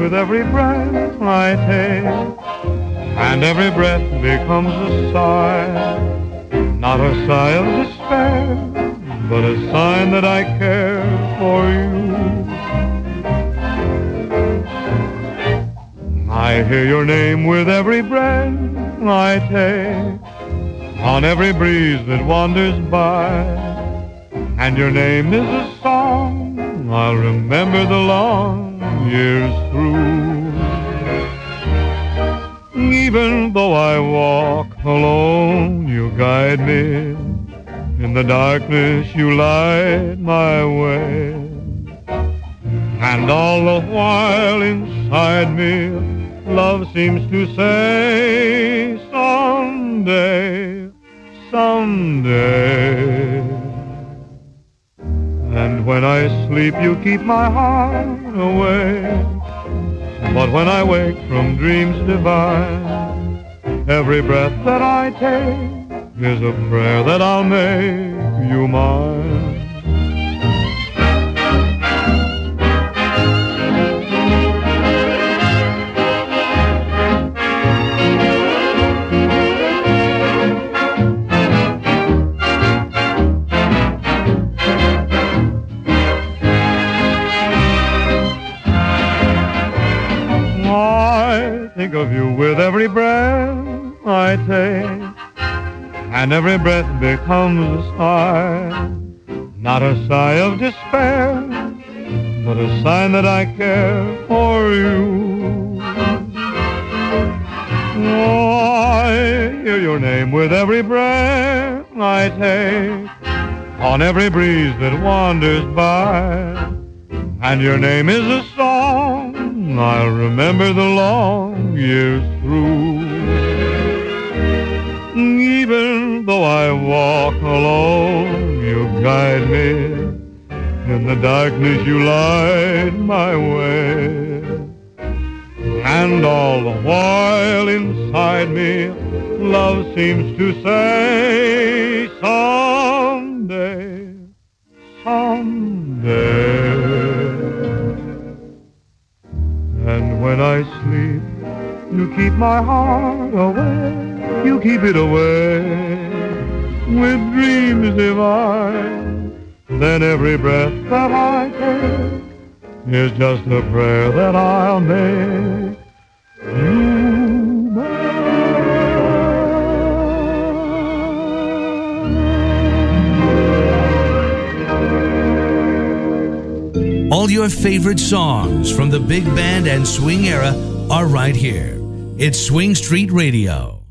with every breath I take, and every breath becomes a sigh. Not a sigh of despair, but a sign that I care for you. I hear your name with every breath I take, on every breeze that wanders by, and your name is a song I'll remember the long years through. Even though I walk alone, you guide me. In the darkness you light my way. And all the while inside me, love seems to say, someday, someday. And when I sleep, you keep my heart awake. But when I wake from dreams divine, every breath that I take is a prayer that I'll make you mine. Think of you with every breath I take, and every breath becomes a sigh. Not a sigh of despair, but a sign that I care for you. Oh, I hear your name with every breath I take, on every breeze that wanders by, and your name is a song I'll remember the long years through. Even though I walk alone, you guide me. In the darkness you light my way. And all the while inside me, love seems to say, someday, someday. And when I sleep, you keep my heart away. You keep it away with dreams divine. Then every breath that I take is just a prayer that I'll make you mine. All your favorite songs from the big band and swing era are right here. It's Swing Street Radio.